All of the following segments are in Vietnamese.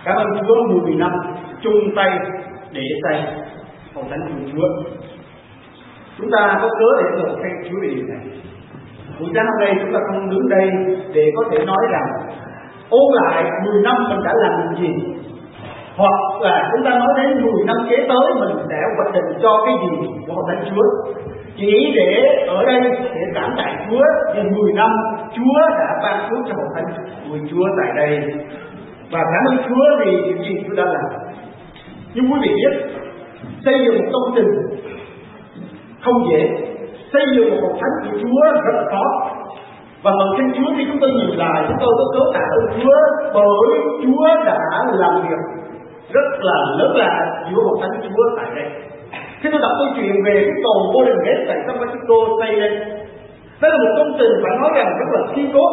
Cảm ơn Chúa 10 năm chung tay để xây hội thánh của Chúa. Chúng ta có cớ để ngợi khen Chúa về điều này. Buổi sáng hôm nay chúng ta không đứng đây để có thể nói rằng ôn lại 10 năm mình đã làm được gì, hoặc là chúng ta nói đến 10 năm kế tới mình sẽ hoạch định cho cái gì của hội thánh Chúa. Chỉ để ở đây để cảm tạ Chúa về 10 năm Chúa đã ban phước cho hội thánh của Chúa tại đây, và cảm ơn Chúa vì những gì Chúa đã làm. Nhưng quý vị biết, xây dựng một công trình không dễ, xây dựng một hội thánh của Chúa rất khó. Và phần xin Chúa khi chúng tôi nhìn lại, chúng tôi có cớ tạ ơn Chúa bởi Chúa đã làm việc rất là lớn lao giữa hội thánh Chúa tại đây. Khi tôi đọc câu chuyện về cái cầu Golden Gate tại San Francisco xây lên, đó là một công trình phải nói rằng rất là kiên cố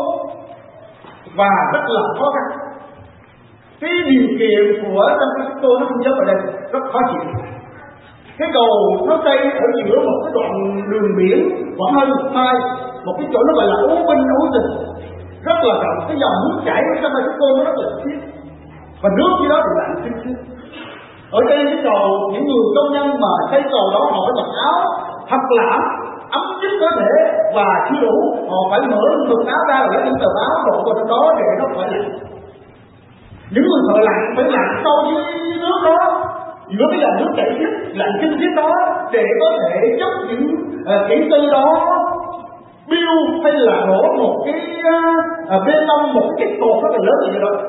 và rất là khó khăn. Cái điều kiện của San Francisco nó không giống ở đây, rất khó chịu. Cái cầu nó xây ở giữa một cái đoạn đường biển khoảng hơn 1 mile, một cái chỗ nó gọi là ú binh ú tình, rất là rộng. Cái dòng nước chảy của San Francisco nó rất là xiết, và nước dưới đó thì lạnh xinh xinh. Ở trên cái cầu, những người công nhân mà xây cầu đó họ phải mặc áo thật lãm, ấm nhất có thể, và chưa đủ họ phải mở ngực áo ra và lấy những tờ áo đổ vào trong đó để nó khỏi lạnh. Những người thợ lặn phải lặn sâu dưới nước đó, giữa cái dòng nước chảy xiết lạnh kinh khiếp đó, để có thể chấp những kỹ sư đó biêu hay là đổ một cái bê tông, một cái cột rất là lớn như vậy đó.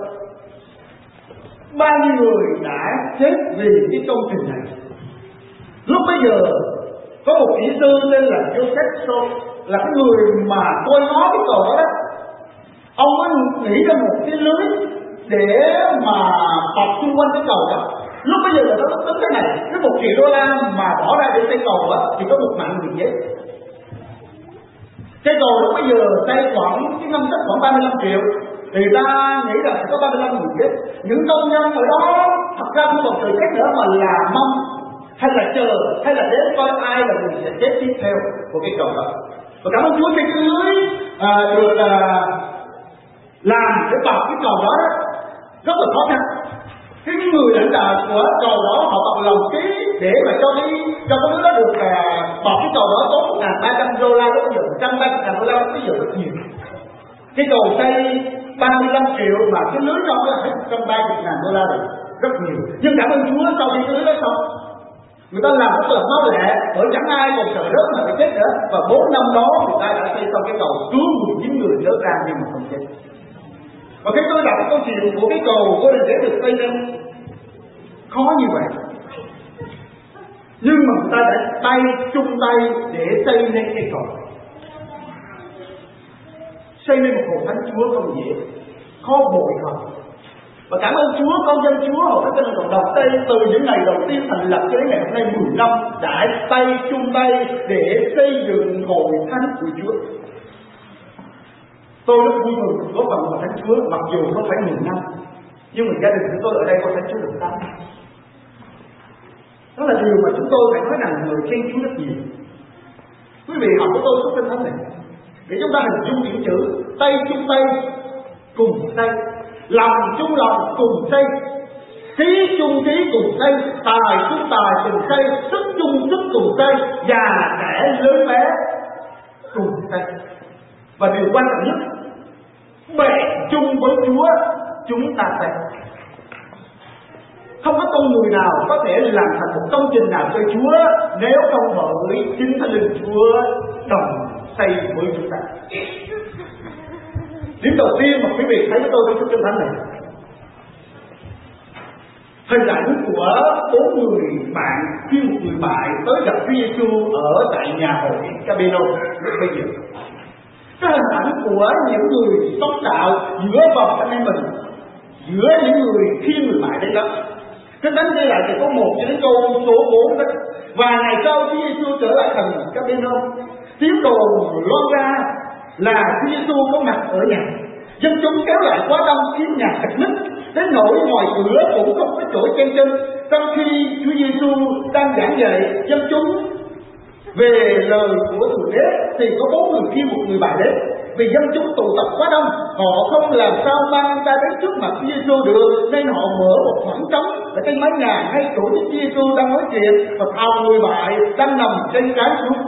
Bao nhiêu người đã chết vì cái công trình này. Lúc bây giờ có một kỹ sư tên là Joseph Shaw, là cái người mà coi ngó cái cầu đó. Ông mới nghĩ ra một cái lưới để mà bọc xung quanh cái cầu đó. Lúc bây giờ là nó tính thế này, cái $1 triệu mà bỏ ra để xây cầu đó thì có 1 mạng người chết. Cái cầu lúc bây giờ xây khoảng cái ngân sách khoảng 35 triệu, thì ta nghĩ rằng sẽ có 35 người chết. Những công nhân ở đó thật ra không còn trời chết nữa mà là mong hay là chờ hay là đến coi ai là người sẽ chết tiếp theo của cái cầu đó. Và cảm ơn Chúa khi cái lưới được làm để bọc cái cầu đó rất là khó khăn. Cái người lãnh đạo của cầu đó họ bọc lòng ký để mà cho cái lưới đó được bọc cái cầu đó tốn $1.300 đó, bây giờ $130.000 bây giờ rất nhiều. Cái cầu xây 35 triệu mà cái lưới trong đó là hết $130.000 rồi, rất nhiều. Nhưng cảm ơn Chúa sau khi cái lưới đó xong, người ta làm rất là mau lẹ, bởi chẳng ai còn sợ rớt mà phải chết nữa. Và 4 năm đó người ta đã xây xong cái cầu, cứu 19 người rớt ra nhưng mà không chết. Và khi tôi đọc câu chuyện của cái cầu Golden Gate được xây lên, khó như vậy, nhưng mà người ta đã chung tay để xây lên cái cầu. Xây nên một hội thánh Chúa không dễ, khó bội thật. Và cảm ơn Chúa, con dân Chúa hội thánh Tin Cộng đồng Tây từ những ngày đầu tiên thành lập cho đến ngày hôm nay 10 năm đã chung tay để xây dựng hội thánh của Chúa. Tôi rất vui mừng góp phần hội thánh Chúa, mặc dù không phải 10 năm, nhưng mà gia đình của tôi ở đây hội thánh Chúa được 8 năm. Đó là điều mà chúng tôi phải nói rằng người khen Chúa rất nhiều. Quý vị học của tôi xuất Kinh Thánh này để chúng ta hình dung những chữ tay chung tay cùng xây, lòng chung lòng cùng xây, trí chung trí cùng xây, tài chung tài cùng xây, sức chung sức cùng xây, già trẻ lớn bé cùng xây. Và điều quan trọng nhất, bè chung với Chúa chúng ta xây. Không có con người nào có thể làm thành một công trình nào cho Chúa nếu không bởi chính Thánh Linh Chúa đồng xây với chúng ta. Điểm đầu tiên mà quý vị thấy với tôi trong Kinh Thánh này, hình ảnh của 4 người bạn khi một người bạn tới gặp Chúa Giêsu ở tại nhà hội Capernaum lúc bây giờ. Cái hình ảnh của những người sống đạo giữa vòng anh em mình, giữa những người khi người bạn đến đó. Kinh Thánh ghi lại thì có 1 cho đến câu số 4 đó. Và ngày sau Chúa Giêsu trở lại thành Capernaum, tiếng đồn loan ra là Chúa Giêsu có mặt ở nhà. Dân chúng kéo lại quá đông khiến nhà chật ních, đến nỗi ngoài cửa cũng không có chỗ chen chân. Trong khi Chúa Giêsu đang giảng dạy dân chúng về lời của Thượng Đế thì có 4 người kia một người bạn đến. vì dân chúng tụ tập quá đông, họ không làm sao mang anh ta đến trước mặt Chúa Giêsu được, nên họ mở một khoảng trống ở trên mái nhà ngay chỗ Chúa Giêsu đang nói chuyện, và thao người bại đang nằm trên cái xuống.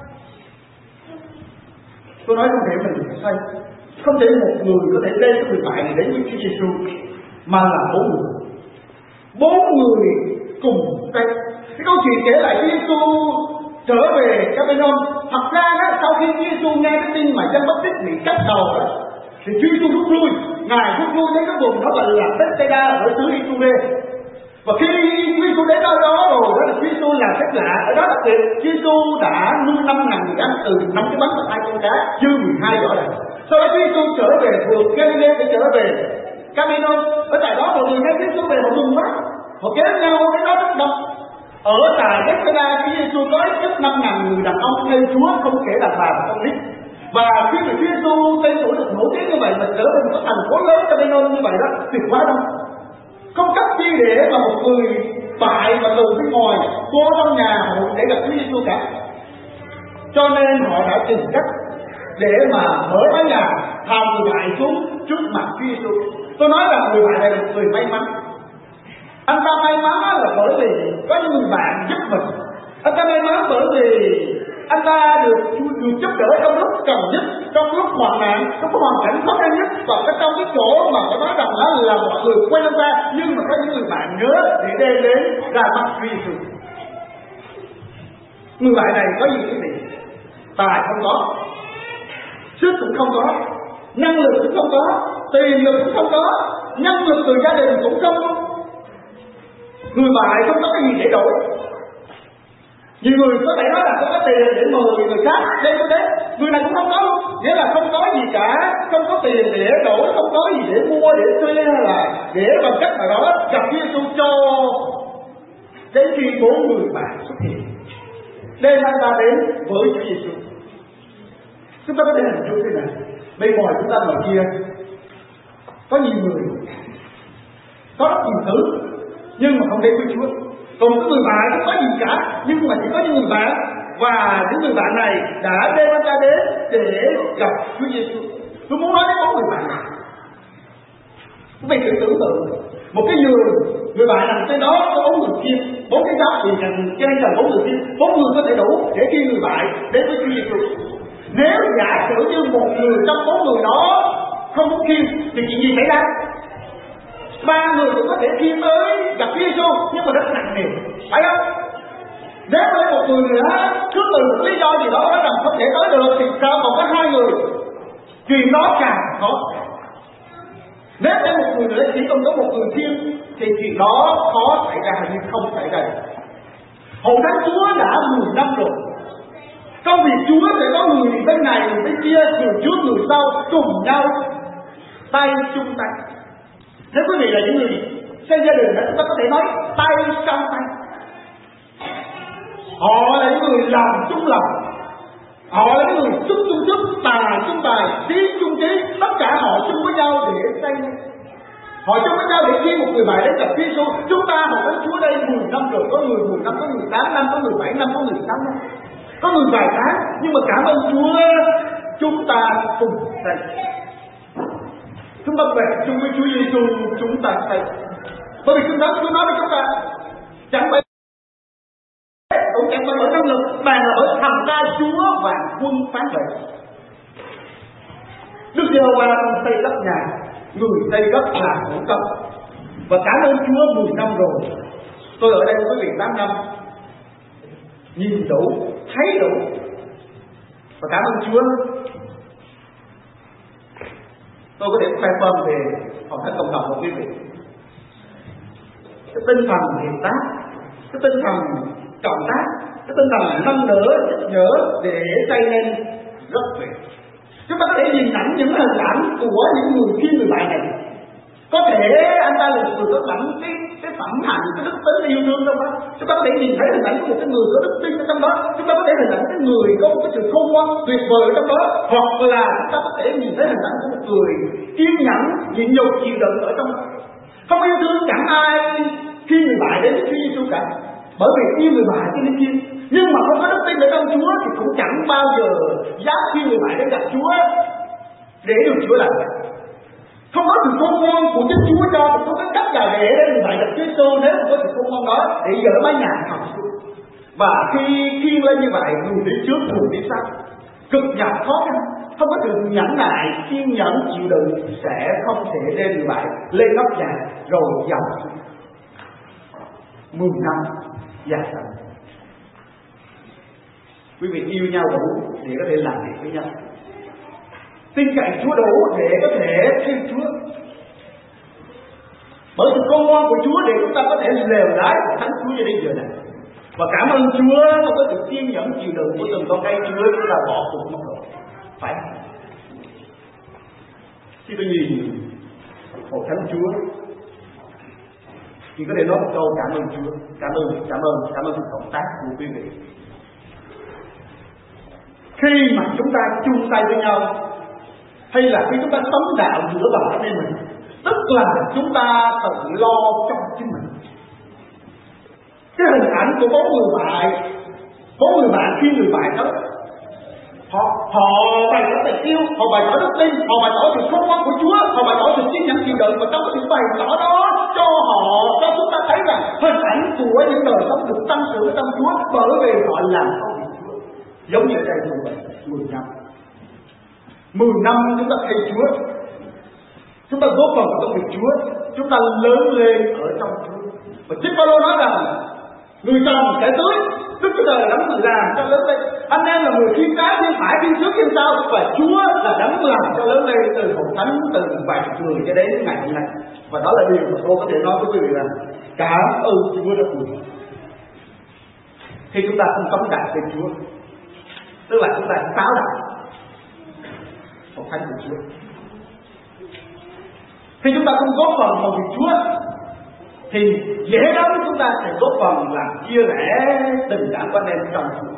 Tôi nói không thể mình sai, không thể một người có thể đem người bại này đến với Chúa Giêsu, mà là bốn người cùng tay. Cái câu chuyện kể lại Chúa Giêsu trở về Capernaum. Thật ra đó, sau khi Chúa Giêsu nghe cái tin mà Giăng Báp-tít bị cắt đầu đó, thì Chúa Giêsu rút lui. Ngài rút lui đến cái vùng đó gọi là Bethsaida ở xứ Iturea. Và khi Chúa Giêsu đến đó rồi, đó là Chúa Giêsu làm phép lạ. Ở đó đặc biệt Chúa Giêsu đã nuôi 5.000 người ăn từ 5 cái bánh và 2 con cá, dư 12 rõ ràng. Sau đó Chúa Giêsu trở về vườn Galilee để trở về Capernaum. Ở tại đó mọi người nghe Chúa Giêsu về họ mừng quá, họ kéo nhau đến đó rất đông. Ở tại Bethsaida, Chúa Giêsu có ít nhất 5.000 người đàn ông theo Chúa, không kể đàn bà và con nít. Và khi mà Chúa Giêsu tên tuổi được nổi tiếng như vậy mà trở thành một thành phố lớn Capernaum như vậy đó, tuyệt quá đâu. Không cách chi để mà một người bại và từ bên ngoài vô trong nhà họ để gặp Chúa Giêsu cả. Cho nên họ đã tìm cách để mà mở mái nhà, thao người bại xuống trước mặt Chúa Giêsu. Tôi nói là người bại này là một người may mắn. Anh ta may mắn là bởi vì có những người bạn giúp mình. Anh ta may mắn bởi vì anh ta được giúp đỡ trong lúc cần nhất, trong lúc hoạn nạn, trong cái hoàn cảnh khó khăn nhất, và trong cái chỗ mà phải nói rằng là mọi người quên anh ta, nhưng mà có những người bạn nhớ để đem đến ra mắt Chúa Giêsu. Người bạn này có gì quý vị? Tài không có, sức cũng không có, năng lực cũng không có, tiền lực cũng không có, nhân lực từ gia đình cũng không có. Người bại không có cái gì để đổi. Nhiều người có thể nói là không có tiền để mời người khác đến có thế, người này cũng không có luôn, nghĩa là không có gì cả, không có tiền để đổi, không có gì để mua, để thuê, hay là để bằng cách nào đó gặp Chúa Giêsu cho đến khi 4 người bạn xuất hiện đem anh ta đến với Chúa Giêsu. Chúng ta có thể hình dung thế này, bên ngoài chúng ta ngoài kia có nhiều người, có rất nhiều thứ, nhưng mà không đến với Chúa. Còn cái người bạn không có gì cả, nhưng mà chỉ có những người bạn, và những người bạn này đã đem anh ta đến để gặp Chúa Giêsu. Tôi muốn nói đến 4 người bạn này. Quý vị thử tưởng tượng một cái giường, người bạn nằm trên đó có 4 người kia, 4 cái góc thì trên là 4 người kia, 4 người có thể đủ để khi người bạn đến với Chúa Giêsu. Nếu giả sử như một người trong 4 người đó không muốn khiêng thì chuyện gì xảy ra? 3 người cũng có thể khiêng tới gặp Chúa Giêsu, nhưng mà rất nặng nề, phải không? Nếu với một người nữa cứ từ một lý do gì đó nói rằng không thể tới được thì sao còn có 2 người? Chuyện đó càng khó. Nếu để một người nữa chỉ còn có một người khiêng thì chuyện đó khó xảy ra hay không xảy ra. Hội thánh Chúa đã 10 năm rồi. Công việc Chúa sẽ có người bên này, người bên kia, người trước, người sau cùng nhau tay chung tay. Nếu quý vị là những người xây gia đình, chúng ta có thể nói tay trong tay. Họ là những người làm chung lòng, họ là những người sức chung sức, tài chung tài, trí chung trí, tất cả họ chung với nhau để xây. Họ chung với nhau để khi một người bạn đến gặp Chúa Giêsu. Chúng ta học đến Chúa đây 10 năm rồi, có người 10 năm, có người 8 năm, có người 7 năm, có người 6 năm, có người vài tháng, nhưng mà cảm ơn Chúa chúng ta cùng xây. Chúng ta về chung với Chúa Giêsu, chúng ta xây. Bởi vì Chúa nói với chúng ta chẳng phải cũng chẳng phải bởi năng lực, mà là bởi thầm ca Chúa và quân phán vệ. Đức Giê-hô-va xây đất nhà, người xây đất là của công. Và cảm ơn Chúa 10 năm rồi. Tôi ở đây với quý vị 8 năm, nhìn đủ, thấy đủ, và cảm ơn Chúa. Tôi có thể khoe khoang về Hội thánh cộng đồng của quý vị. Cái tinh thần hiệp tác, cái tinh thần cộng tác, cái tinh thần nâng đỡ, giúp đỡ để xây lên rất tuyệt. Chúng ta có thể nhìn ảnh những hình ảnh của những người khi người bạn này. Có thể anh ta là một người có sẵn cái phẩm hạnh, cái đức tính yêu thương trong đó. Chúng ta có thể nhìn thấy hình ảnh của một cái người có đức tin trong đó. Chúng ta có thể hình ảnh cái người có một cái sự khôn ngoan tuyệt vời trong đó. Hoặc là chúng ta có thể nhìn thấy hình ảnh của một người kiên nhẫn, nhịn nhục, chịu đựng ở trong đó. Không yêu thương chẳng ai khi người bạn đến với Chúa Giêsu cả, bởi vì yêu người bạn cho nên kia. Nhưng mà không có đức tin ở trong Chúa thì cũng chẳng bao giờ dám khi người bạn đến gặp Chúa. để được chữa lành. Không có sự khôn ngoan của chính Chúa cho, không có cách là để vậy được Chúa Giêsu. Nếu không có sự khôn ngoan đó để dỡ mái nhà học xuống, và khi khiêng lên như vậy, người đi trước người đi sau, cực nhọc khó khăn, không có sự nhẫn nại kiên nhẫn chịu đựng sẽ không thể đem người bạn lên nóc nhà rồi dòng xuống. 10 năm già sẵn. Quý vị yêu nhau đủ để có thể làm việc với nhau, tin cậy Chúa đủ để có thể theo Chúa, bởi sự khôn ngoan của Chúa để chúng ta có thể lèo lái và thánh Chúa cho đến giờ này. Và cảm ơn Chúa không có sự kiên nhẫn chịu đựng của từng con cây Chúa chúng ta bỏ cuộc mất rồi. Phải. Khi tôi nhìn một thánh Chúa thì có thể nói một câu cảm ơn Chúa, cảm ơn sự cộng tác của quý vị. Khi mà chúng ta chung tay với nhau, hay là khi chúng ta tấm đạo giữa bà anh em mình, tức là chúng ta tự lo cho chính mình. Cái hình ảnh của bốn người bạn khi người bạn đó họ bày tỏ tình yêu, họ bày tỏ đức tin, họ bày tỏ sự khôn ngoan của Chúa, họ bày tỏ sự kiên nhẫn chịu đựng, và trong cái sự bày tỏ đó cho chúng ta thấy rằng hình ảnh của những đời sống được tăng trưởng trong Chúa, bởi vì họ làm công việc Chúa. Giống như đây như vậy, 10 năm chúng ta theo Chúa, chúng ta góp phần vào công việc Chúa, chúng ta lớn lên ở trong Chúa. Và chính Phaolô nói rằng người trồng sẽ tưới, Đức Chúa Trời đấng làm cho lớn lên. Anh em là người khiêm trái, khiêm phải, khiêm trước, khiêm sau, và Chúa là đấng làm cho lớn lên từ hội thánh, từ vài chục người cho đến ngày hôm nay. Và đó là điều mà tôi có thể nói với quý vị rằng cảm ơn Chúa rất nhiều. Khi chúng ta không cấm đạo trên Chúa, tức là chúng ta táo đạo hội thánh của Chúa. Khi chúng ta không góp phần vào việc Chúa, thì dễ lắm chúng ta sẽ góp phần làm chia rẽ tình cảm của anh em trong Chúa.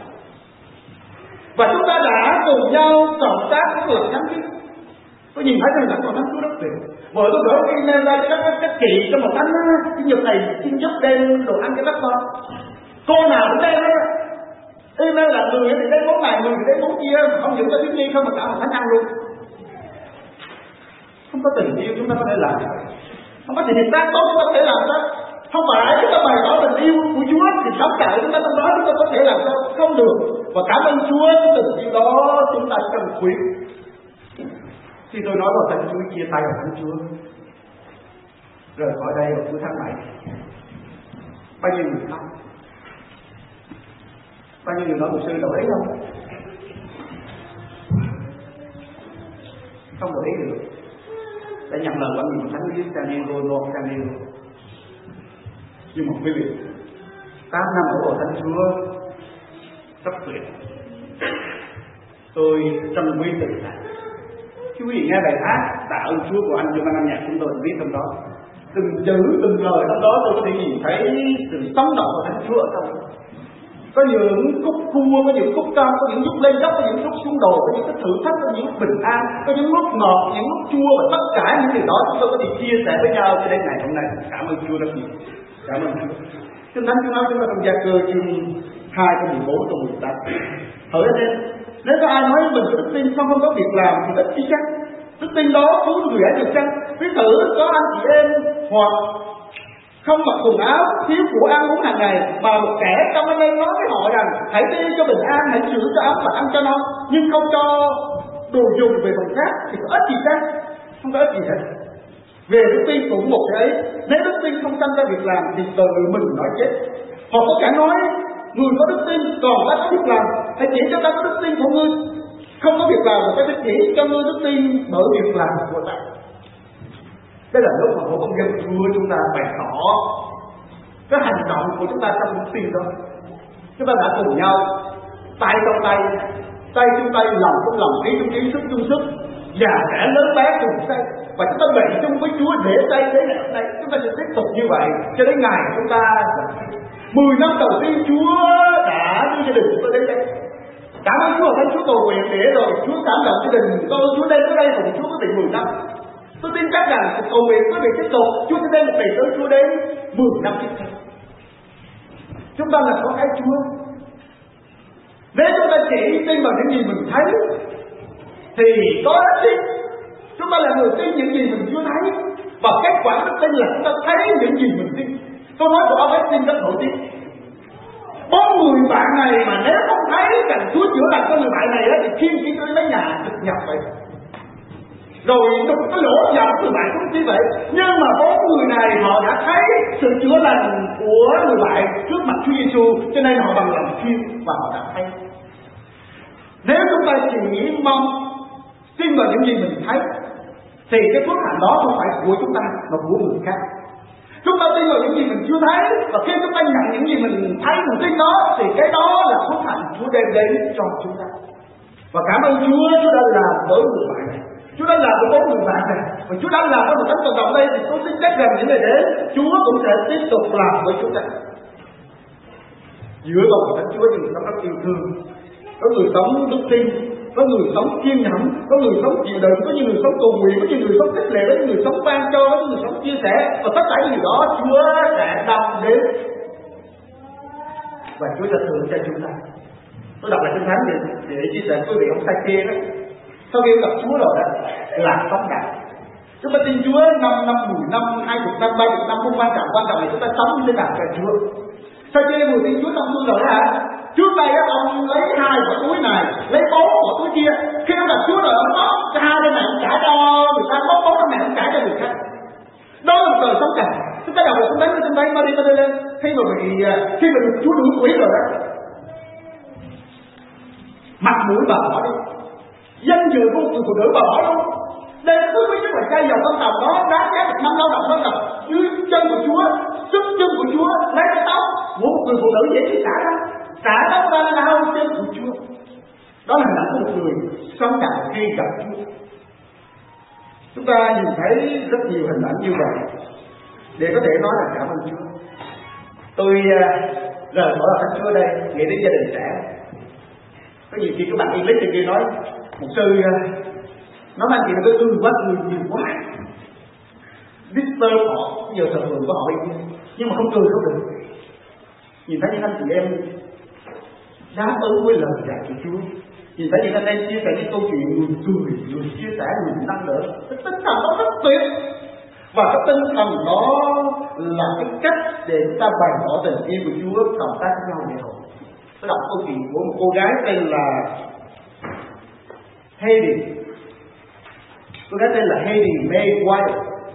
Và chúng ta đã cùng nhau cộng tác với lời thánh Chúa. Tôi nhìn thấy rằng là còn thánh Chúa rất tuyệt. Bởi tôi gửi email ra cho các chị trong một thánh cái nhật này xin giúp đem đồ ăn cho các con. Cô nào cũng đem hết. Email là người thì đem món này, người thì đem món kia, không những có thiếu nhi không mà cả một thánh ăn luôn. Không có tình yêu chúng ta có thể làm, không có tình tác tốt chúng ta có thể làm sao? Không phải chúng ta bày tỏ tình yêu của Chúa thì sống cạo chúng ta trong đó chúng ta có thể làm sao? Không được. Và cảm ơn Chúa cái tình yêu đó chúng ta cần khuyến. Khi tôi nói vào thánh Chúa chia tay vào thánh Chúa, rời khỏi đây vào cuối tháng 7, bao nhiêu người khóc, bao nhiêu người nói một sư đổi ý không? Không đổi ý được. Đã nhận lời của người thánh Chúa Daniel Rono Daniel. Nhưng mà quý vị, 8 năm ở hội thánh Chúa rất tuyệt. Tôi trân quý tình cảm. Khi quý vị nghe bài hát tạ ơn Chúa của anh trong ban âm nhạc chúng tôi viết trong đó, từng chữ từng lời trong đó tôi có thể nhìn thấy sự sống động của thánh Chúa ở trong đó. Có những khúc cua, có những khúc cam, có những lúc lên dốc, có những lúc xuống đồ, có những cái thử thách, có những lúc bình an, có những lúc ngọt, những lúc chua, và tất cả những điều đó chúng tôi có thể chia sẻ với nhau cho đến ngày hôm nay. Cảm ơn Chúa rất nhiều. Cảm ơn Chúa. Kinh Thánh Chúa nói chúng ta trong Gia Cơ chương 2 câu 14 câu 18. Hỏi anh em, nếu có ai nói mình có đức tin xong không có việc làm thì ít chi chắc? Đức tin đó cứu người ấy được chăng? Ví thử có anh chị em hoặc không mặc quần áo, thiếu của ăn uống hàng ngày, mà một kẻ trong anh em nói với họ rằng hãy đi cho bình an, hãy chữa cho ấm và ăn cho no, nhưng không cho đồ dùng về phần khác thì có ích gì chăng? Không có ích gì hết. Về đức tin cũng một cái ấy, nếu đức tin không sanh ra việc làm thì tự mình nói chết. Họ có cả nói người có đức tin còn ta có việc làm, hãy chỉ cho ta có đức tin của ngươi, không có việc làm mà ta sẽ chỉ cho ngươi đức tin bởi việc làm của ta. Đây là lúc mà hội công dân Chúa chúng ta bày tỏ cái hành động của chúng ta trong đức tin đó. Chúng ta đã cùng nhau tay trong tay, tay chung tay, lòng trong lòng, ý chung ý, sức chung sức, già trẻ lớn bé cùng xây, và chúng ta bày chung với Chúa để xây thế này hôm nay. Chúng ta sẽ tiếp tục như vậy cho đến ngày chúng ta 10 năm đầu tiên Chúa đã đưa gia đình chúng tôi đến đây. Cảm ơn Chúa, thánh Chúa cầu nguyện để rồi Chúa cảm động gia đình tôi, Chúa đến tới đây cùng Chúa có thể 10 năm. Tôi tin chắc rằng cuộc cầu nguyện quý vị tiếp tục, Chúa sẽ đem một đầy tới Chúa đến 10 năm tiếp theo. Chúng ta là có cái Chúa. Nếu chúng ta chỉ tin vào những gì mình thấy thì có ích chứ. Chúng ta là người tin những gì mình chưa thấy, và kết quả đức tin là chúng ta thấy những gì mình tin. Tôi nói của Augustine rất nổi tiếng. 4 người bạn này mà nếu không thấy rằng Chúa chữa lành cho người bạn này thì thiên chỉ tới mấy nhà thực nhập vậy, rồi đục cái lỗ vào người bạn cũng như vậy. Nhưng mà 4 người này họ đã thấy sự chữa lành của người bạn trước mặt Chúa Giêsu, cho nên họ bằng lòng tin và họ đã thấy. Nếu chúng ta chỉ nghĩ mong tin vào những gì mình thấy thì cái phước hạnh đó không phải của chúng ta mà của người khác. Chúng ta tin vào những gì mình chưa thấy, và khi chúng ta nhận những gì mình thấy, mình tin đó, thì cái đó là phước hạnh Chúa đem đến cho chúng ta. Và cảm ơn Chúa, Chúa đã làm với người bạn này, Chúa đã làm với 4 người bạn này, và Chúa đã làm với một thánh cộng đồng đây. Thì tôi xin chắc rằng những ngày đến Chúa cũng sẽ tiếp tục làm với chúng ta. Giữa lòng Thánh Chúa những người rất yêu thương, có người sống đức tin, có người sống kiên nhẫn, có người sống chịu đựng, có những người sống cầu nguyện, có những người sống khích lệ, có những người sống ban cho, có những người sống chia sẻ, và tất cả những điều đó Chúa sẽ đong đến và Chúa sẽ thưởng cho chúng ta. Tôi đọc lại Kinh Thánh để chia sẻ quý vị ông Sai kia đó, sau khi gặp Chúa rồi đó là sống đại. Chúng ta tin Chúa 5 năm, 10 năm, 20 năm, 30 năm không quan trọng là chúng ta sống như thế nào cho Chúa. Sai kia vừa tin Chúa xong xuôi rồi hả? Trước đây ông lấy 2 quả túi này, lấy 4 quả túi kia. Khi ông gặp Chúa rồi ông bóc cho 2 bên này, ông trả cho người ta, bóc 4 bên này, ông trả cho người khác. Đó là một đời sống cảnh. Chúng ta đọc là chúng ta mà đi lên. Khi mà được Chúa đuổi quỷ rồi đó, mặt mũi bà bỏ đi, danh dự của người phụ nữ bà bỏ luôn. Đây là quý nhất là cây dầu con tàu đó đáng giá được 5 lao động đó là dưới chân của Chúa, sức chân của Chúa, lấy cái tóc của một người phụ nữ dễ chỉ xả đó, xả tóc ra là hao chân của Chúa. Đó là hình ảnh của một người sống cảnh khi gặp Chúa. Chúng ta nhìn thấy rất nhiều hình ảnh như vậy để có thể nói là cảm ơn Chúa. Tôi rời khỏi Thánh Chúa đây, nghĩ đến gia đình trẻ. Có nhiều khi các bạn English thì kia nói một sư nói anh chị là tôi quá người nhiều quá, disturb họ, giờ sợ người của họ đi, nhưng mà không cười đâu được. Nhìn thấy những anh chị em đáp ứng với lời dạy của Chúa, nhìn thấy những anh em chia sẻ những câu chuyện người cười, người chia sẻ, người năng lượng, cái tinh thần đó rất tuyệt. Và cái tinh thần đó là cái cách để chúng ta bày tỏ tình yêu của Chúa, cộng tác với nhau để hội. Tôi đọc câu chuyện của một cô gái tên là Heidi. Cô gái tên là Heidi May White,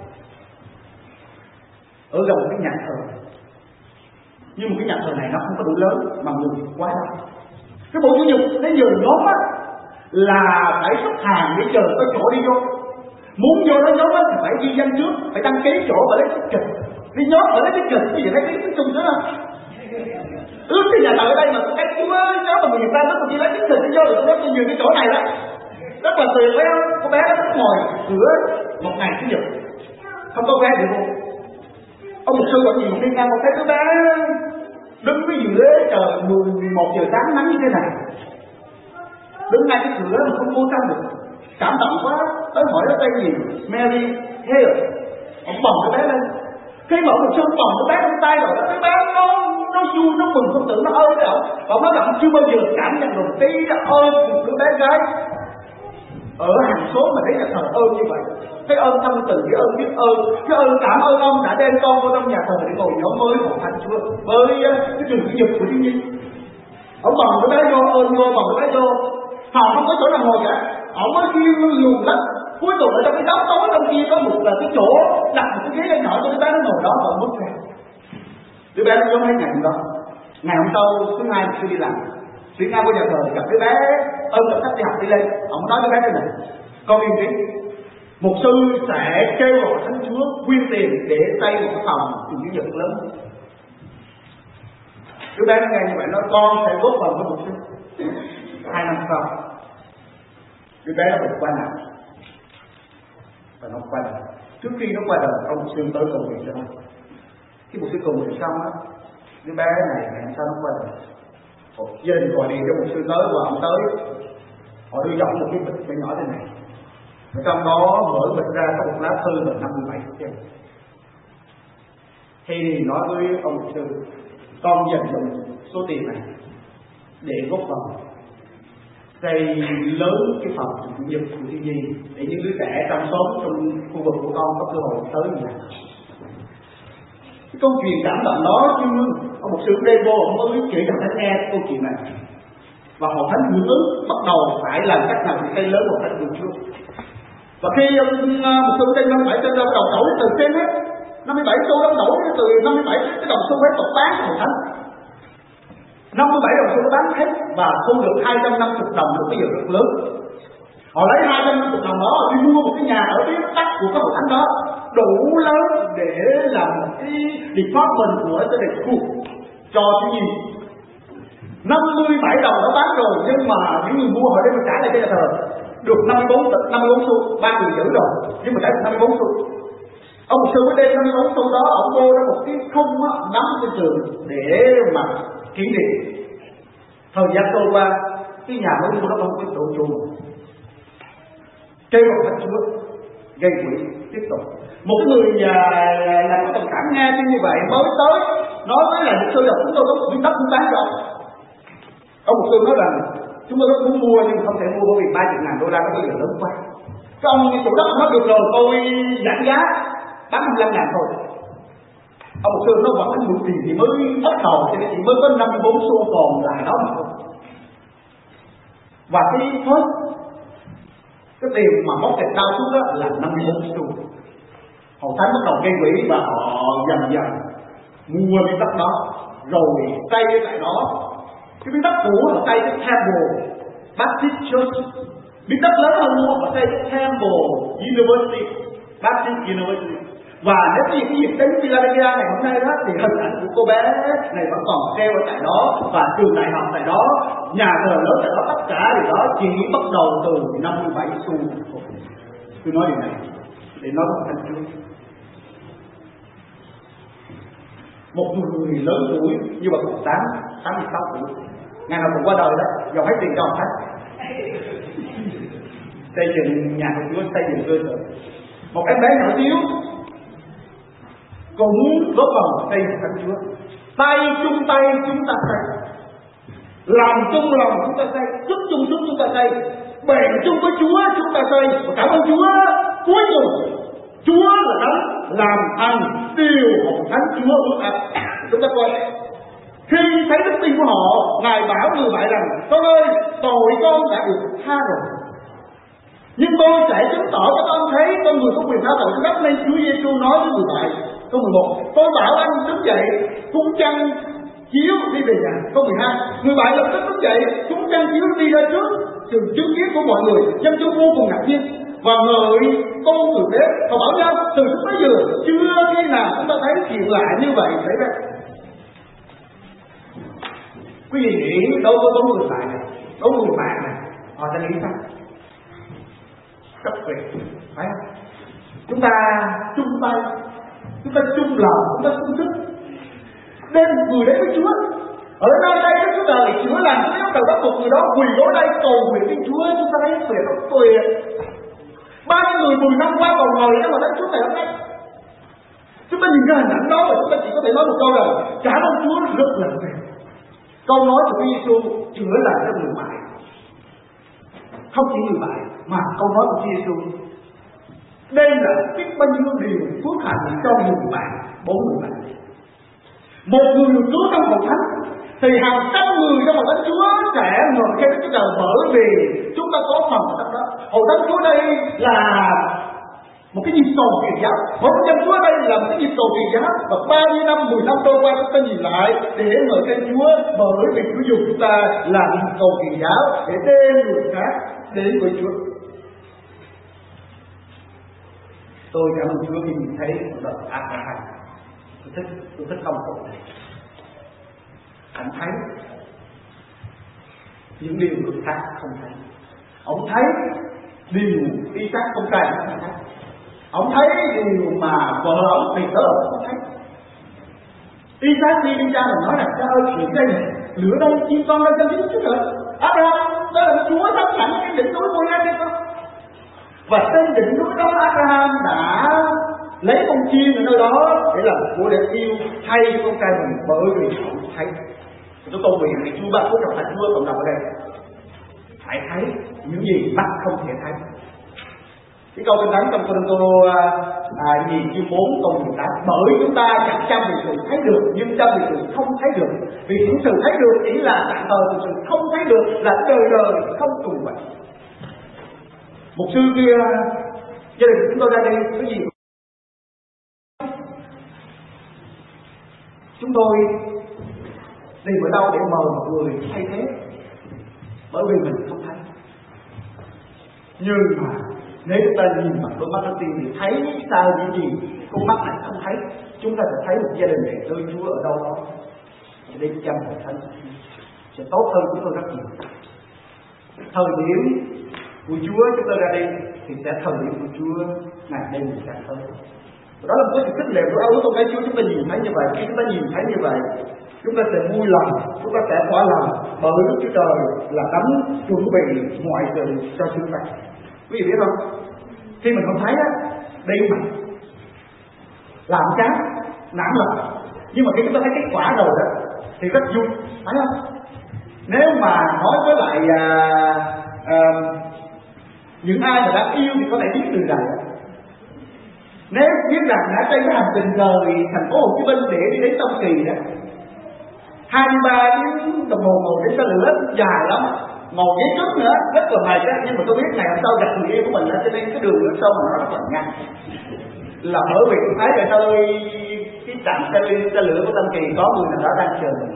ở gần cái nhà thờ. Nhưng mà cái nhà thờ này nó không có đủ lớn mà người quá đông. Cái bộ chủ nhật cái giờ nhóm á là phải xếp hàng để chờ có chỗ đi vô. Muốn vô đó nhóm á thì phải ghi danh trước, phải đăng ký chỗ và lấy ticket. Đi nhóm phải lấy ticket, cái gì thấy cái chung nữa không? Ước cái nhà thờ ở đây mà cái Chúa nhóm mà người Việt Nam nó còn chỉ lấy ticket đi vô rồi nó có nhiều cái chỗ này đó. Rất là tuyệt phải không? Cô bé nó ngồi cửa một ngày Chủ nhật, không có vé được không? Ông mục sư còn nhiều khi ngang một cái đứa bé đứng với giữa trời 11 giờ sáng nắng như thế này, đứng ngay cái cửa mà không vô trong được, cảm động quá. Tới hỏi nó tên gì, Mary Hale, ông bồng cái bé lên. Khi mà ông mục sư bồng cái bé trong tay rồi, cái bé nó vui, nó mừng, không tưởng nó ơi đấy ông. Ông nói là ông chưa bao giờ cảm nhận được tí đã ơi một đứa bé gái ở hàng số mà thấy nhà thờ ơn như vậy. Cái ơn tâm từ, cái ơn biết ơn, cái ơn cảm ơn ông đã đem con vô trong nhà thờ để ngồi nhóm mới của Thánh Chúa với cái trường chủ nhật của Thiên Nhiên. Ông bồng cái bé vô, ơn vô, bồng cái bé vô, họ không có chỗ nào ngồi cả, họ mới kêu lùn lắm. Cuối cùng ở trong cái đám tối trong kia có một cái chỗ đặt một cái ghế nhỏ cho đứa bé nó ngồi đó và mất ra. Đứa bé nó giống hết ngày hôm đó. Ngày hôm sau thứ hai tôi đi làm, chuyển ngay vô nhà thờ gặp đứa bé ơn tập sách đi học đi lên. Ông nói đứa bé thế này: con yên tĩnh, mục sư sẽ kêu gọi Thánh Chúa quyên tiền để xây một cái phòng trường chủ nhật lớn. Đứa bé nó nghe như vậy nói con sẽ góp phần với mục sư. 2 năm sau đứa bé nó bị qua nạn và nó qua đời. Trước khi nó qua đời, ông mục sư tới cầu nguyện cho nó. Khi mục sư cầu nguyện xong á, đứa bé này ngày sau nó qua đời. Gia đình gọi điện cho mục sư tới và ông tới, họ đưa cho một cái bịch nhỏ thế này, ở trong đó mở bịch ra có một lá thư là 57 chữ. Thì nói với ông mục sư: con dành dụm số tiền này để góp phần xây lớn cái phòng chủ nhật của thiên nhiên để những đứa trẻ trong xóm trong khu vực của con có cơ hội tới như vậy. Cái câu chuyện cảm động đó chứ ông một sư đêm vô ông có biết kể cho thánh nghe câu chuyện này, và hội thánh hưởng ứng bắt đầu phải làm cách nào để xây lớn hội thánh của Chúa. Và khi một sư trên 57 trên đầu đổ từ trên hết 57 xu đó đổ từ 57 cái đồng xu hết tộc bán hội thánh, 57 đồng xu bán hết và thu được 250 đồng lúc bây giờ rất lớn. Họ lấy 250 đồng đó đi mua một cái nhà ở phía bắc của cái hội thánh đó đủ lớn để làm một cái department của cái đề khu cho cái gì 57 đồng đã bán rồi, nhưng mà những người mua họ đem trả lại cho nhà thờ được 54 xu, ba người giữ rồi nhưng mà trả được 54 xu. Ông sư mới đem 54 xu đó ông mua ra một cái khung nắm trên tường để mà kỷ niệm. Thời gian trôi qua cái nhà mới mua nó không có độ chuồng, kêu gọi Thánh Chúa gây quỹ tiếp tục. Một người là có đồng cảm nghe tin như vậy mới tới nói với là những sư là chúng tôi có một miếng đất muốn bán cho ông. Một sư nói rằng chúng tôi rất muốn mua nhưng không thể mua bởi vì 30.000 đô la nó bây giờ lớn quá. Cái ông chủ đất nói được rồi tôi giảm giá bán 25.000 thôi. Ông một sư nó vẫn anh mượn tiền thì mới bắt đầu cho nên chỉ mới có 54 xu còn lại đó mà thôi. Và cái first cái tiền mà móc thịt đau xuống đó là 54 xu. Hội thánh bắt đầu gây quỹ và họ dần dần mua miếng đất đó rồi xây tại đó. Cái miếng đất cũ họ xây cái Temple Baptist Church, miếng đất lớn hơn mua họ xây cái Temple University Baptist University. Và nếu cái dịp đến Philadelphia ngày hôm nay đó thì hình ảnh của cô bé này vẫn còn treo ở tại đó, và trường đại học tại đó, nhà thờ lớn tại đó, tất cả điều đó chỉ bắt đầu từ 57 xu. Tôi nói điều này để nói với Thánh Chúa. Một người lớn tuổi như bà cụ 86 tuổi, ngày nào cũng qua đời đó, giàu hết tiền cho ông khách xây dựng nhà thờ Chúa, xây dựng cơ sở. Một em bé nhỏ xíu cũng góp phần xây dựng Thánh Chúa. Tay chung tay chúng ta xây, làm chung lòng chúng ta xây, sức chung sức chúng ta xây, bền chung với Chúa chúng ta xây. Và cảm ơn Chúa, cuối cùng Chúa là đấng làm ăn điều hội thánh Chúa ước ấp. Chúng ta coi khi thấy đức tin của họ, Ngài bảo người bại rằng con ơi, tội con đã được tha rồi, nhưng tôi sẽ chứng tỏ cho con thấy con người có quyền tha tội cho đất, nên Chúa Giêsu nói với người bại. Câu 11, tôi bảo anh đứng dậy, cúng chân chiếu đi về nhà. Câu 12, người bại lập tức đứng dậy, cúng chân chiếu đi ra trước sự chứng kiến của mọi người. Dân chúng vô cùng ngạc nhiên và ngợi tôn người thế. Họ bảo nhau từ lúc tới giờ chưa khi nào chúng ta thấy chuyện lạ như vậy xảy ra. Quý vị nghĩ đối với người bại này, đối với người bạn này, họ sẽ nghĩ sao? Rất tuyệt, phải không? Chúng ta chung tay, chúng ta chung lòng, chúng ta chung sức đem người đến với Chúa. Ở nơi đây Đức Chúa Trời chữa lành, Chúa yêu cầu bắt một người đó quỳ gối đây cầu nguyện với Chúa. Chúng ta thấy tuyệt không? Tuyệt. Bao nhiêu người 10 năm qua còn ngồi đó mà thấy Chúa ngày hôm nay. Chúng ta nhìn cái hình ảnh đó và chúng ta chỉ có thể nói một câu là cảm ơn Chúa rất là tuyệt. Câu nói của Chúa Giêsu chữa lành cho người bại, không chỉ người bại mà câu nói của Chúa Giêsu đây là biết bao nhiêu điều phước hạnh cho người bạn, 4 người bạn. Một người được cứu trong hội thánh thì hàng trăm người trong hội thánh Chúa sẽ ngợi khen Đức Chúa Trời, bởi vì chúng ta có phần ở trong đó. Hội thánh Chúa đây là một cái nhịp cầu truyền giáo, hội thánh Chúa đây là một cái nhịp cầu truyền giáo, và bao nhiêu năm 10 năm trôi qua chúng ta nhìn lại để ngợi khen Chúa, bởi vì Chúa dùng chúng ta làm nhịp cầu truyền giáo để đem người khác đến với Chúa. Tôi cảm ơn Chúa khi nhìn thấy một đợt Abraham. Tôi thích công cụ này. Anh thấy những điều người khác không thấy. Ông thấy điều Isaac không trai không thấy. Ông thấy điều mà vợ ông thì tớ không thấy. Isaac đi cha mình nói là cha ơi, chuyện đây này, lửa đây, chim con đây cho Chúa rồi. Abraham, đó là Chúa sắp sẵn cái đỉnh núi Môi-le đi con. Và trên đỉnh núi đó Abraham đã lấy con chiên ở nơi đó để làm của để yêu thay con trai mình, bởi vì ông thấy. Tôi cầu nguyện thì Chúa ban phước trong Thánh Chúa cộng đồng ở đây. phải thấy những gì mắt không thể thấy. Cái câu kinh thánh trong Cô-rinh-tô nhì chương 4 câu 18: bởi chúng ta chẳng chăm vì sự thấy được, nhưng chăm vì sự không thấy được. Vì những sự thấy được chỉ là tạm thời, sự không thấy được là đời đời không cùng vậy. Một sư kia gia đình chúng tôi ra đây cái gì? Chúng tôi đi ở đâu để mời một người thay thế, bởi vì mình không thấy. Nhưng mà nếu chúng ta nhìn bằng đôi mắt đầu tiên thì thấy sao những gì con mắt này không thấy, chúng ta sẽ thấy một gia đình này nơi Chúa ở đâu đó để chăm hội thánh sẽ tốt hơn chúng tôi rất nhiều. Thời điểm của Chúa chúng ta ra đi thì sẽ thời điểm của Chúa ngày đêm càng hơn. Đó là một cái sự khích lệ của ơn của cái Chúa. Chúng ta nhìn thấy như vậy, khi chúng ta nhìn thấy như vậy, chúng ta sẽ vui lòng, chúng ta sẽ thỏa lòng, bởi Đức Chúa Trời là đấng chuẩn bị mọi sự cho chúng ta. Quý vị biết không? Khi mình không thấy á, đi mà làm chán, nản lòng, nhưng mà khi chúng ta thấy kết quả rồi đó thì rất vui, phải không? Nếu mà nói với lại những ai mà đã yêu thì có thể biết từ này. Nếu biết rằng đã trên cái hành trình rời thành phố Hồ Chí Minh để đi đến Tân Kỳ đó, 23 tiếng đồng hồ ngồi trên xe lửa dài lắm, ngồi ghế trước nữa rất là mệt đó. Nhưng mà tôi biết ngày hôm sau gặp người yêu của mình, cho nên cái đường nước sâu mà nó rất là ngắn, là bởi vì tôi thấy rồi tôi cái trạm xe lửa của Tân Kỳ có người nào đó đang chờ mình.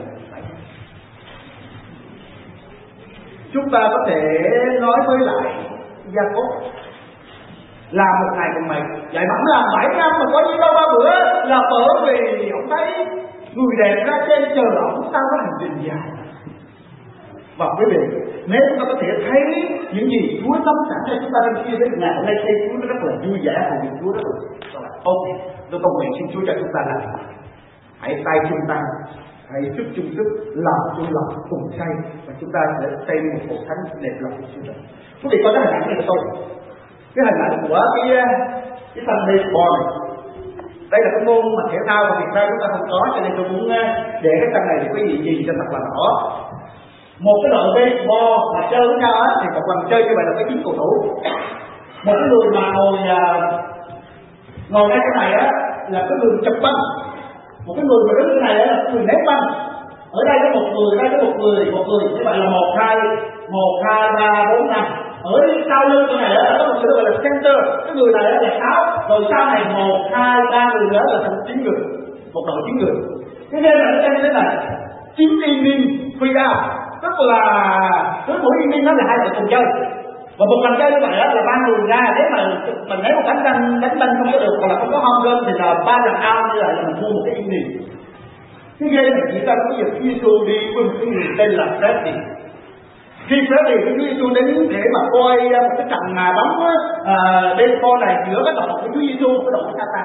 Chúng ta có thể nói với lại Gia-cốp làm một ngày một mệt, dạy bẵng làm 7 năm mà có gì đâu 3 bữa, là bởi vì ông thấy người đẹp ra trên chờ ổng sau cái hành trình dài. Và quý vị, nếu chúng ta có thể thấy những gì Chúa sắp sẵn cho chúng ta trong kia đến ngày hôm nay, thấy Chúa nó rất là vui vẻ, và Chúa rất là ok. Tôi cầu nguyện xin Chúa cho chúng ta là hãy tay chung tay, hãy sức chung sức, lòng chung lòng, cùng xây, và chúng ta sẽ xây một hội thánh đẹp lòng của Chúa. Quý vị có cái hình ảnh này của tôi, cái hình ảnh của cái Sunday Sport này. Đây là cái môn mà thể thao mà Việt Nam chúng ta không có, cho nên tôi muốn để cái tranh này để quý vị nhìn cho thật là rõ. Một cái đội baseball mà chơi với nhau thì một lần chơi như vậy là phải 9 cầu thủ. Một cái người mà ngồi ngay cái này á là cái người chụp banh, một cái người mà đứng cái này á là người ném banh. Ở đây có một người, đây có một người, như vậy là 1, 2, 3, 4, 5. Ở sau lưng cái này á có một người gọi là center, cái người này là 6, rồi sau này 1, 2, 3 người nữa là thành 9 người, một đội 9 người. Cái game này nó xem như thế này, 9 inning free out, tức là cứ mỗi inning nó là 2 đội cùng chơi. Và một lần chơi như vậy là 3 người ra, nếu mà mình lấy một đánh banh không có được, hoặc là không có home run thì là 3 lần out, như là mình thua một cái inning. Cái game này chỉ ta có việc Giê-xu đi với một cái người tên là Freddy. Khi Freddy cái Giê-xu đến để mà coi một cái trận bóng baseball này giữa cái đội của Chúa Giê-xu với đội của Satan.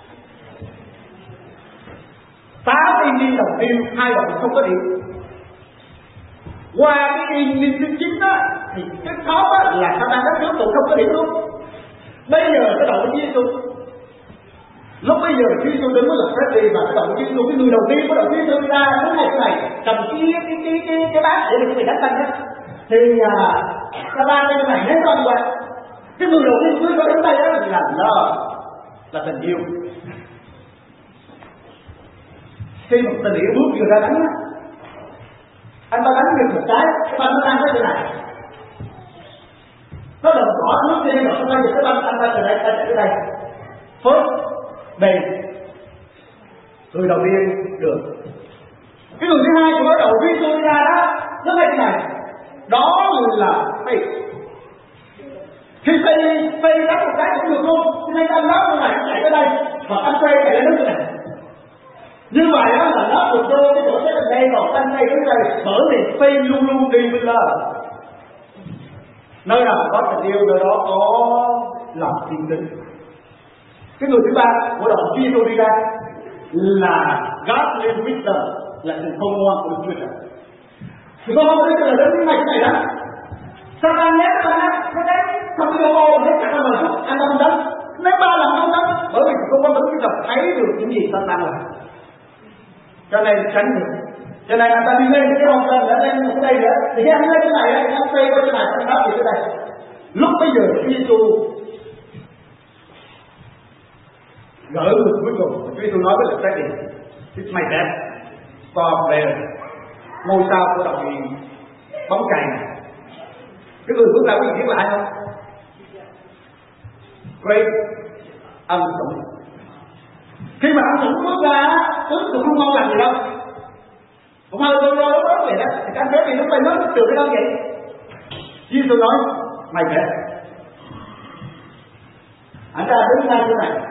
8 inning đầu tiên 2 đội không có điểm. Qua cái inning thứ 9 á thì cái top á là Satan đất nước cũng không có điểm luôn. Bây giờ cái đội của Giê-xu, lúc bây giờ khi tôi đứng với là Freddy và cái đội của Giê-xu, cái người đầu tiên của đội của Giê-xu ra đúng ngày này cầm cái bát để mình đánh banh á, thì các bạn bên này hết con vậy. Cái người đầu tiên cưới có đến tay đó là tình yêu. Khi một tình yêu bước vừa ra đánh á, anh ta đánh được một cái banh nó ăn cái này, nó đập bỏ nước trên rồi nó giật cái banh anh ta từ đây anh tới đây, phớt đây, người đầu tiên được. Cái người thứ hai của nó đầu tiên tôi ra đó, nó thấy cái này, đó là Phi. Khi Phi đánh một cái cũng được luôn, cho nên anh nói này chạy tới đây và anh Phi chạy lên nước này. Như vậy đó là nó được đưa cái chỗ chết ở đây, còn anh đây đứng đây, bởi vì Phi luôn luôn đi bên lờ. Nơi nào có tình yêu, nơi đó có lòng tin kính. Cái người thứ ba của đội Giê-xu đi ra là Godly Wisdom, là sự khôn ngoan của Đức Chúa Trời. Sự khôn ngoan của Đức Chúa Trời đến như này đó. Satan ném nó đánh, không có ô, nó chặt vào mình, anh ta không đánh. Ném 3 lần không đánh, bởi vì sự khôn ngoan của Đức Chúa Trời thấy được những gì Satan làm. Cho nên tránh được. Cho nên người ta đi lên cái hòn lên, lên một cái đây nữa, thì cái anh lên cái này, anh xoay qua cái này, anh nói gì cái đây. Lúc bây giờ Chúa Giêsu gỡ người cuối cùng, Chúa Giêsu nói với lực trái tim, it's my death, God there, ngôi sao của đội bóng chày này. Cái người bước ra có gì biết là ai không? Great âm sủng. Khi mà âm sủng bước ra, tướng cũng không ngon làm gì đâu. Cũng hơi tôi lo lúc đó vậy đó, thì anh biết thì lúc này nó từ cái đâu vậy? Giêsu nói, mày về. Anh ta đứng ngay chỗ này,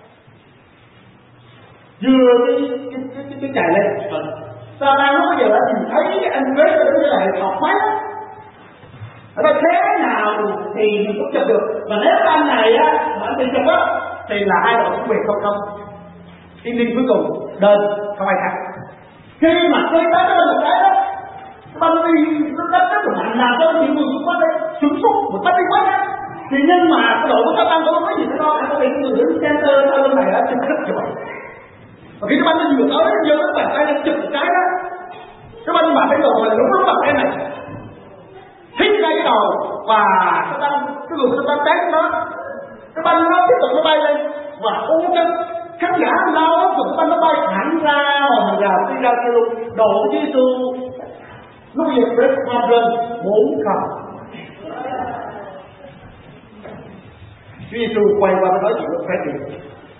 vừa cái chạy lên. Sao đang lúc bây giờ nhìn thấy cái anh Quế ở đứng lại học máy. Ở đây thế nào thì mình cũng chụp được. Và nếu anh này á, mà anh chụp á, thì là hai đội cũng quyền không. Ending cuối cùng, đơn, không ai thắng. Khi mà chơi tới cái bên một cái đó, banh đi, nó đánh rất là mạnh, làm cho những người xung quanh đây sửng sốt, một banh đi quá nha. Thì nhưng mà cái đội của các băng không có gì nữa đâu, có bị người đứng center ở bên này đã chụp rất giỏi. Và khi cái banh nó vừa tới, nó vô cái bàn tay nó chụp một cái đó, cái banh mà cái đầu là đúng lúc mặt em này. Hít ra cái đầu và cái người của ta tét nó, cái banh nó tiếp tục nó bay lên và ôm chân. Khán giả lao đó, tụi banh nó bay thẳng ra ngoài rào đi ra kia luôn. Độ của Chúa Giêsu lúc dịch với hoa rên 4-0. Chúa Giêsu quay qua nói chuyện với Phêrô.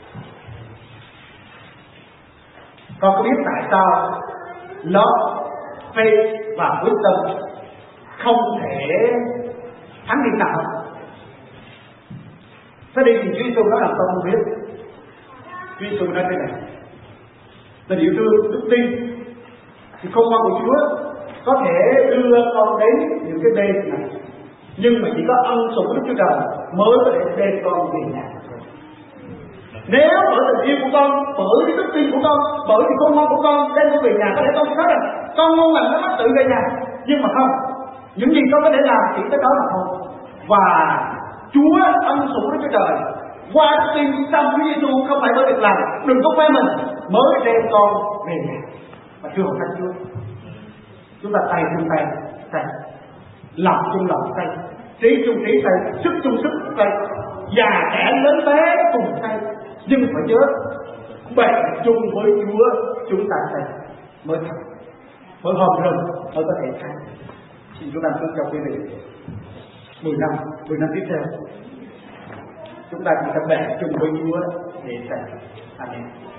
Con có biết tại sao love, faith và wisdom không thể thắng đi nào không? Thế đi thì Chúa Giêsu nói là con không biết. Chúa Giêsu nói thế này: tình yêu thương, đức tin thì khôn ngoan của Chúa có thể đưa con đến những cái đêm này, nhưng mà chỉ có ân sủng của Đức Chúa Trời mới có thể đem con về nhà. Nếu bởi tình yêu của con, bởi cái đức tin của con, bởi cái khôn ngoan của con đem con về nhà, có thể con nói rằng con ngon lành nó tự về nhà, nhưng mà không. Những gì con có thể làm chỉ tới đó là thôi. Và Chúa ân sủng của Đức Chúa Trời qua đức tin trong Chúa Giêsu, không phải bởi việc làm, đừng có khoe mình, mới đem con về nhà. Và thưa hồn Thánh Chúa, chúng ta tay chung tay, lòng chung lòng tay, trí chung trí tay, sức chung sức tay, già trẻ lớn bé cùng tay, nhưng phải nhớ bền chung với Chúa, chúng ta tay mới thật, mới hòm rừng, mới có thể thay. Xin Chúa ban phước cho quý vị 10 năm tiếp theo chúng ta chỉ cần bền chung với Chúa để thành. Amen.